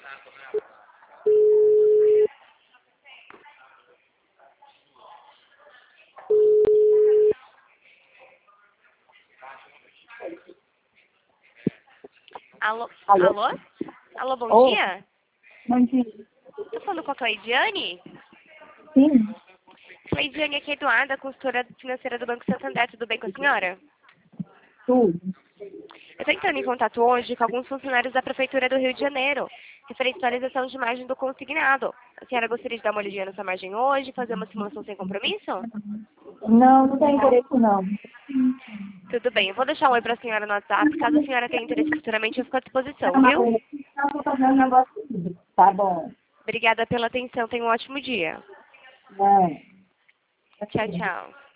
Alô? Alô? Alô? Alô, bom Oi. dia? Bom dia. Tô falando com a Cleidiane? Sim, Cleidiane, aqui é Eduarda, consultora financeira do Banco Santander. Tudo bem com a senhora? tudo. Eu estou entrando em contato hoje com alguns funcionários da Prefeitura do Rio de Janeiro, referente à atualização de margem do consignado. A senhora gostaria de dar uma olhadinha nessa margem hoje, fazer uma simulação sem compromisso? Não, não tem interesse não. Tudo bem, eu vou deixar um oi para a senhora no WhatsApp. Caso a senhora tenha interesse futuramente, eu fico à disposição, viu? Não, vou fazer um negócio comigo. Tá bom. Obrigada pela atenção, tenha um ótimo dia. Não. Tchau, tchau.